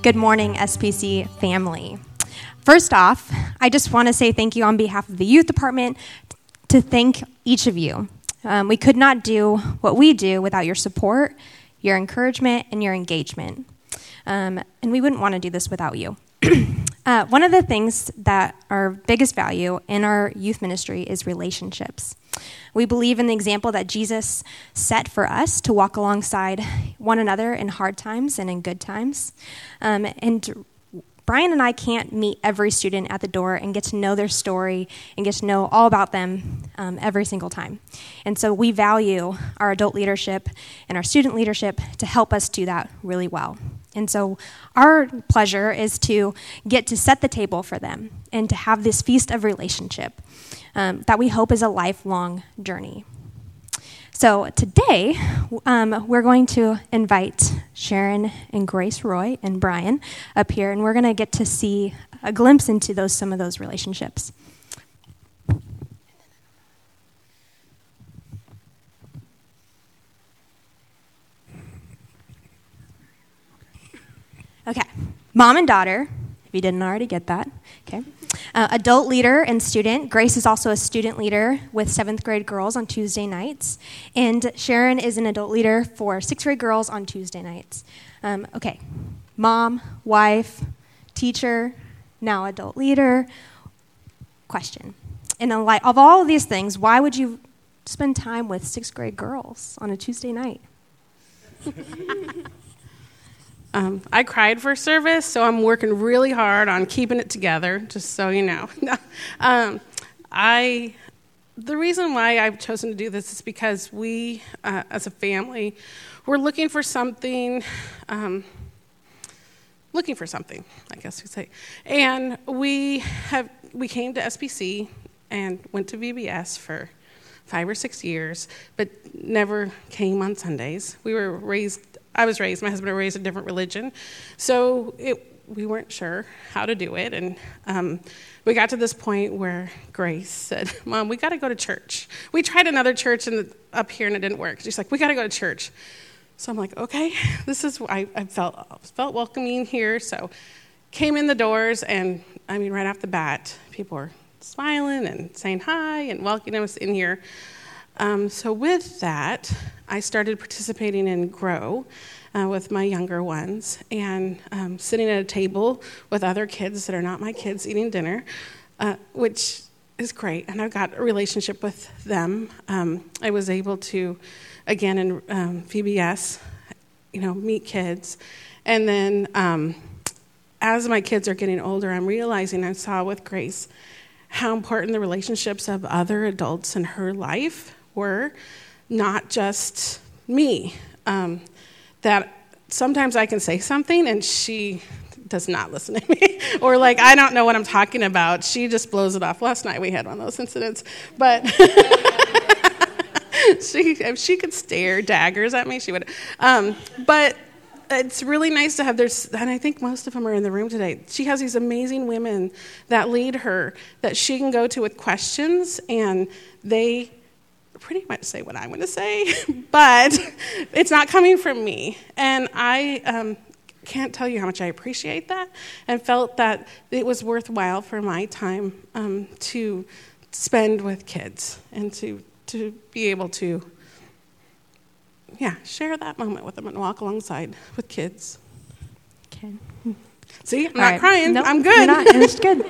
Good morning, SPC family. First off, I just want to say thank you on behalf of the youth department to thank each of you. We could not do what we do without your support, your encouragement, and your engagement. And we wouldn't want to do this without you. One of the things that our biggest value in our youth ministry is relationships. We believe in the example that Jesus set for us to walk alongside one another in hard times and in good times. And Brian and I can't meet every student at the door and get to know their story and get to know all about them every single time. And so we value our adult leadership and our student leadership to help us do that really well. And so our pleasure is to get to set the table for them and to have this feast of relationship that we hope is a lifelong journey. So today, we're going to invite Sharon and Grace Roy and Brian up here, and we're going to get to see a glimpse into some of those relationships. Okay, mom and daughter, if you didn't already get that, okay. Adult leader and student. Grace is also a student leader with 7th grade girls on Tuesday nights. And Sharon is an adult leader for 6th grade girls on Tuesday nights. Okay, mom, wife, teacher, now adult leader. Question. In the light of all of these things, why would you spend time with 6th grade girls on a Tuesday night? I cried for service, so I'm working really hard on keeping it together, just so you know. The reason why I've chosen to do this is because we, as a family, we're looking for something, I guess you'd say. And we came to SPC and went to VBS for 5 or 6 years, but never came on Sundays. I was raised, my husband and I were raised a different religion, so we weren't sure how to do it, and we got to this point where Grace said, Mom, we got to go to church. We tried another church up here and it didn't work. She's like, we got to go to church. So I'm like, okay, this is, I felt welcoming here, so came in the doors, and I mean, right off the bat, people were smiling and saying hi and welcoming us in here. So with that, I started participating in Grow with my younger ones and sitting at a table with other kids that are not my kids eating dinner, which is great. And I've got a relationship with them. I was able to, again, in VBS, meet kids. And then as my kids are getting older, I'm realizing, I saw with Grace, how important the relationships of other adults in her life were, not just me. That sometimes I can say something and she does not listen to me. Or like, I don't know what I'm talking about. She just blows it off. Last night we had one of those incidents. But if she could stare daggers at me, she would. But it's really nice to have and I think most of them are in the room today. She has these amazing women that lead her, that she can go to with questions, and they pretty much say what I'm going to say, but it's not coming from me. And I can't tell you how much I appreciate that, and felt that it was worthwhile for my time to spend with kids and to be able to share that moment with them and walk alongside with kids. Okay. See, I'm not crying. Nope, I'm good. You're not, and it's good.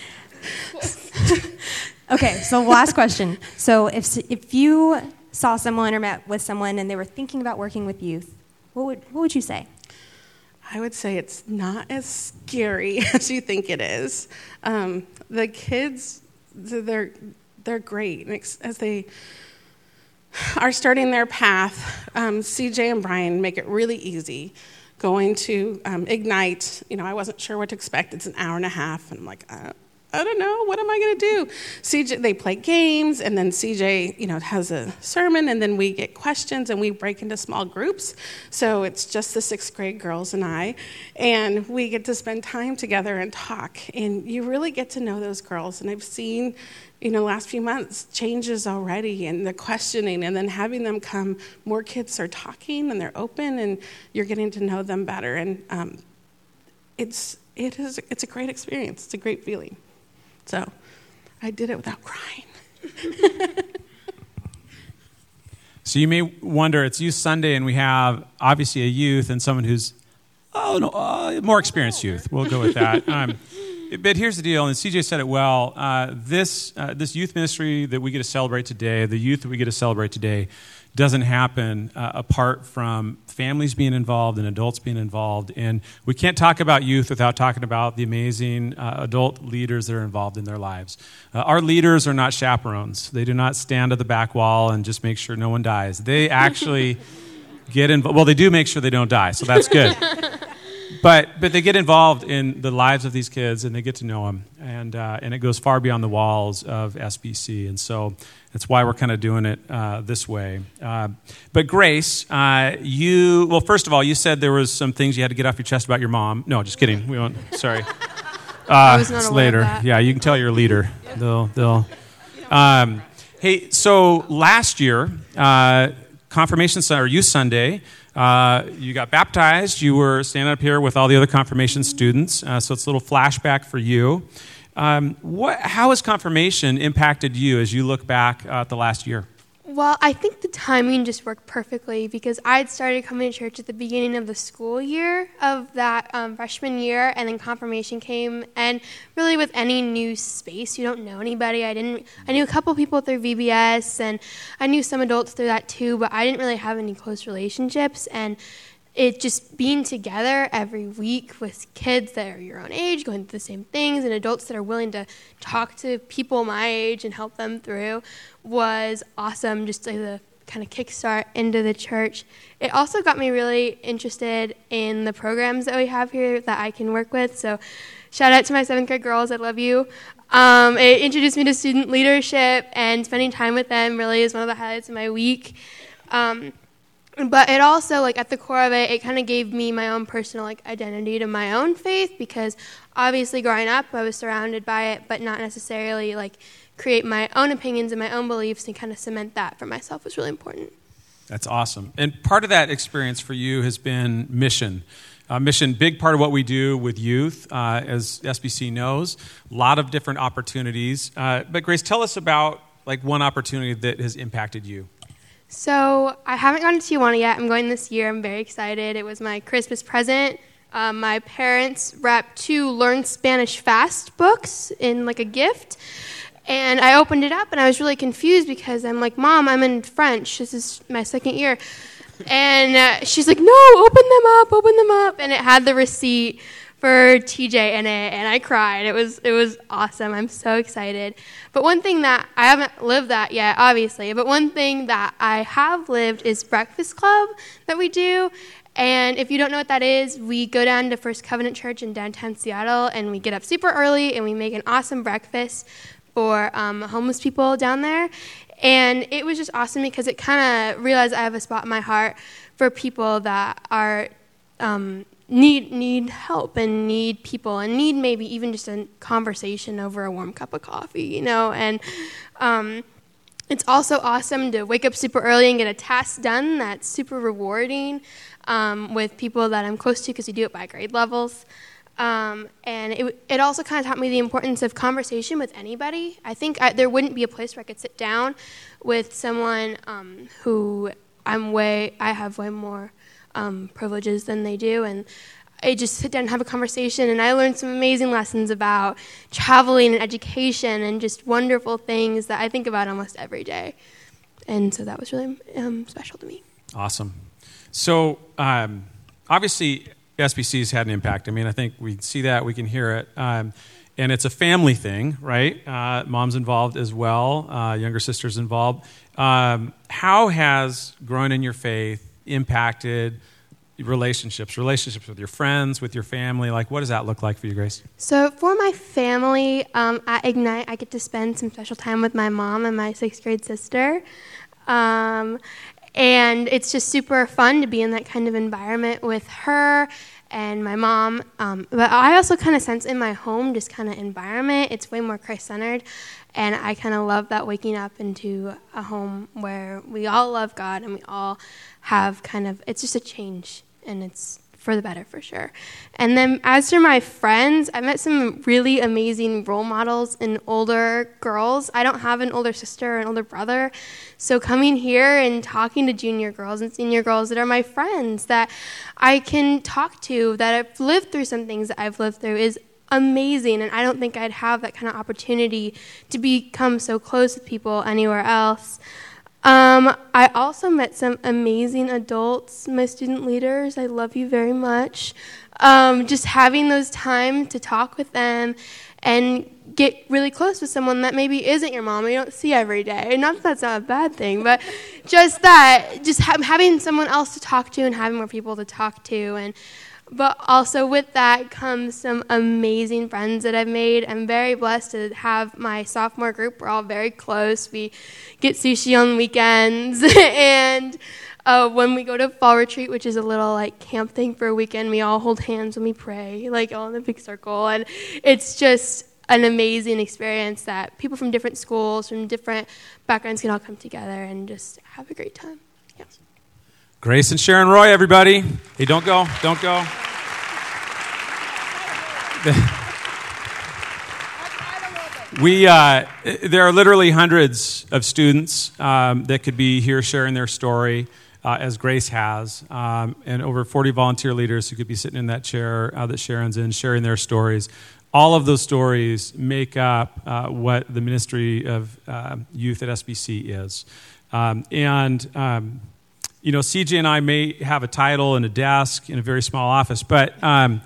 Okay, so last question. So if you saw someone or met with someone and they were thinking about working with youth, what would you say? I would say it's not as scary as you think it is. The kids, they're great. As they are starting their path, CJ and Brian make it really easy. Going to Ignite, I wasn't sure what to expect. It's an hour and a half, and I'm like, I don't know, what am I going to do? CJ, they play games, and then CJ, has a sermon, and then we get questions, and we break into small groups. So it's just the 6th grade girls and I, and we get to spend time together and talk. And you really get to know those girls. And I've seen, last few months, changes already, and the questioning, and then having them come, more kids are talking, and they're open, and you're getting to know them better. And it's a great experience. It's a great feeling. So I did it without crying. So you may wonder, it's Youth Sunday, and we have obviously a youth and someone who's more experienced youth. We'll go with that. But here's the deal, and CJ said it well. This youth ministry that we get to celebrate today, the youth that we get to celebrate today, doesn't happen apart from families being involved and adults being involved. And we can't talk about youth without talking about the amazing adult leaders that are involved in their lives. Our leaders are not chaperones. They do not stand at the back wall and just make sure no one dies. They actually get involved. Well, they do make sure they don't die, so that's good. But they get involved in the lives of these kids, and they get to know them, and it goes far beyond the walls of SBC, and so that's why we're kind of doing it this way. But Grace, first of all, you said there was some things you had to get off your chest about your mom. No, just kidding. We won't. Sorry. I was not it's aware later. of that. Yeah, you can tell your leader. They'll. Hey, so last year, Confirmation Sunday or Youth Sunday. You got baptized. You were standing up here with all the other confirmation students. So it's a little flashback for you. How has confirmation impacted you as you look back at the last year? Well, I think the timing just worked perfectly because I had started coming to church at the beginning of the school year of that freshman year, and then confirmation came. And really, with any new space, you don't know anybody. I knew a couple people through VBS, and I knew some adults through that too, but I didn't really have any close relationships. And it just being together every week with kids that are your own age, going through the same things, and adults that are willing to talk to people my age and help them through was awesome, just like the kind of kickstart into the church. It also got me really interested in the programs that we have here that I can work with. So shout out to my 7th grade girls, I love you. It introduced me to student leadership, and spending time with them really is one of the highlights of my week. But it also, at the core of it, it kind of gave me my own personal, identity to my own faith, because obviously growing up, I was surrounded by it, but not necessarily, create my own opinions and my own beliefs and kind of cement that for myself was really important. That's awesome. And part of that experience for you has been mission. Mission, big part of what we do with youth, as SBC knows, a lot of different opportunities. But Grace, tell us about, one opportunity that has impacted you. So I haven't gone to Tijuana yet. I'm going this year. I'm very excited. It was my Christmas present. My parents wrapped 2 Learn Spanish Fast books in a gift. And I opened it up, and I was really confused because I'm like, Mom, I'm in French. This is my 2nd year. And she's like, no, open them up. And it had the receipt for TJ in it, and I cried. It was awesome. I'm so excited. But one thing that I haven't lived that yet, obviously, but one thing that I have lived is Breakfast Club that we do. And if you don't know what that is, we go down to First Covenant Church in downtown Seattle, and we get up super early, and we make an awesome breakfast for homeless people down there. And it was just awesome because it kind of realized I have a spot in my heart for people that are need help and need people and need maybe even just a conversation over a warm cup of coffee, And it's also awesome to wake up super early and get a task done that's super rewarding with people that I'm close to because we do it by grade levels. And it also kind of taught me the importance of conversation with anybody. I think there wouldn't be a place where I could sit down with someone who I have way more privileges than they do, and I just sit down and have a conversation, and I learned some amazing lessons about traveling and education and just wonderful things that I think about almost every day. And so that was really special to me. Awesome. So obviously SBC's had an impact. I mean, I think we see that, we can hear it. And it's a family thing, right? Mom's involved as well, younger sister's involved. How has growing in your faith impacted relationships with your friends, with your family? What does that look like for you, Grace? So for my family, at Ignite, I get to spend some special time with my mom and my 6th grade sister. And it's just super fun to be in that kind of environment with her and my mom. But I also kind of sense in my home just kind of environment, it's way more Christ-centered. And I kind of love that, waking up into a home where we all love God and we all have it's just a change, and it's for the better, for sure. And then as for my friends, I met some really amazing role models in older girls. I don't have an older sister or an older brother, so coming here and talking to junior girls and senior girls that are my friends, that I can talk to, that have lived through some things that I've lived through, is amazing. And I don't think I'd have that kind of opportunity to become so close with people anywhere else. I also met some amazing adults, my student leaders. I love you very much. Just having those time to talk with them and get really close with someone that maybe isn't your mom or you don't see every day. Not that that's not a bad thing, but just that, having someone else to talk to and having more people to talk to. But also with that comes some amazing friends that I've made. I'm very blessed to have my sophomore group. We're all very close. We get sushi on weekends. And when we go to fall retreat, which is a little like camp thing for a weekend, we all hold hands when we pray, like all in a big circle. And it's just an amazing experience that people from different schools, from different backgrounds can all come together and just have a great time. Yeah. Grace and Sharon Roy, everybody. Hey, don't go. There are literally hundreds of students that could be here sharing their story, as Grace has, and over 40 volunteer leaders who could be sitting in that chair that Sharon's in, sharing their stories. All of those stories make up what the ministry of youth at SBC is. CJ and I may have a title and a desk in a very small office, but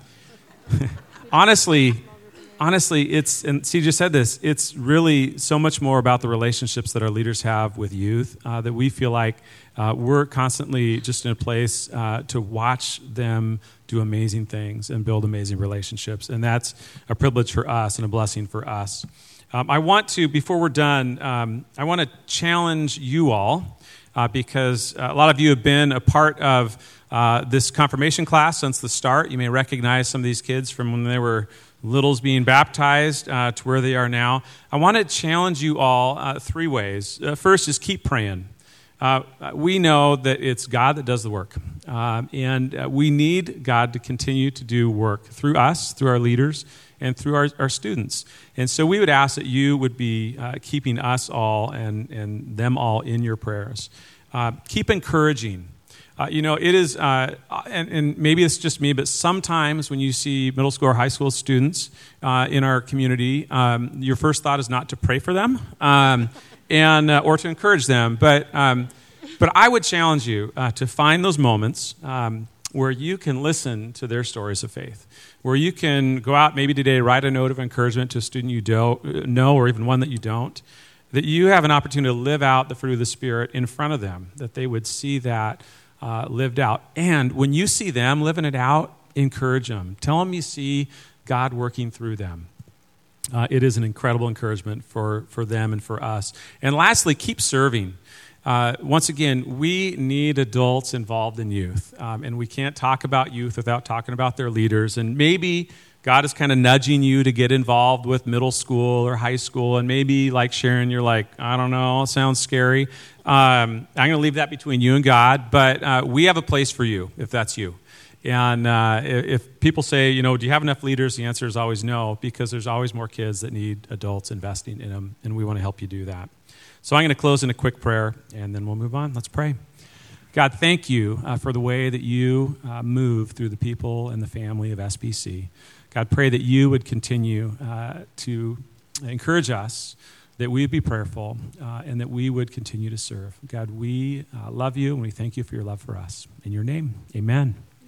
honestly, it's, and CJ said this, it's really so much more about the relationships that our leaders have with youth that we feel like we're constantly just in a place to watch them do amazing things and build amazing relationships. And that's a privilege for us and a blessing for us. I want to, before we're done, I want to challenge you all because a lot of you have been a part of this confirmation class since the start. You may recognize some of these kids from when they were littles being baptized to where they are now. I want to challenge you all three ways. First is keep praying. We know that it's God that does the work, and we need God to continue to do work through us, through our leaders, and through our students. And so we would ask that you would be keeping us all and them all in your prayers. Keep encouraging. It is, and maybe it's just me, but sometimes when you see middle school or high school students in our community, your first thought is not to pray for them or to encourage them. But I would challenge you to find those moments where you can listen to their stories of faith, where you can go out maybe today, write a note of encouragement to a student you don't know or even one that you don't, that you have an opportunity to live out the fruit of the Spirit in front of them, that they would see that lived out. And when you see them living it out, encourage them. Tell them you see God working through them. It is an incredible encouragement for them and for us. And lastly, keep serving. Once again, we need adults involved in youth. And we can't talk about youth without talking about their leaders. And maybe God is kind of nudging you to get involved with middle school or high school. And maybe, like Sharon, you're like, I don't know, it sounds scary. I'm going to leave that between you and God. But we have a place for you, if that's you. And if people say, do you have enough leaders? The answer is always no, because there's always more kids that need adults investing in them. And we want to help you do that. So I'm going to close in a quick prayer, and then we'll move on. Let's pray. God, thank you for the way that you move through the people and the family of SBC. God, pray that you would continue to encourage us, that we would be prayerful, and that we would continue to serve. God, we love you, and we thank you for your love for us. In your name, amen.